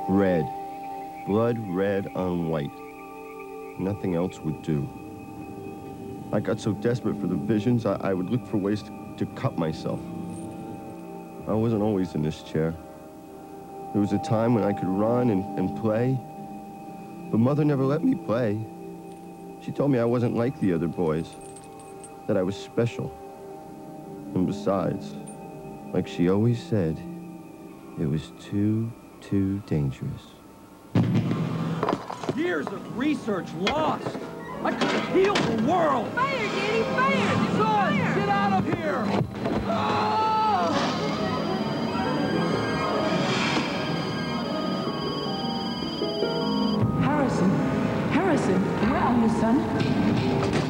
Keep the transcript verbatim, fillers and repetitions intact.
Red. Blood red on white. Nothing else would do. I got so desperate for the visions, I, I would look for ways to, to cut myself. I wasn't always in this chair. There was a time when I could run and, and play, but Mother never let me play. She told me I wasn't like the other boys, that I was special. And besides, like she always said, it was too, too dangerous. Years of research lost. I could have healed the world. Fire, Danny, fire! Son, Fire! get out of here! Ah! Harrison, Harrison, where are you, son?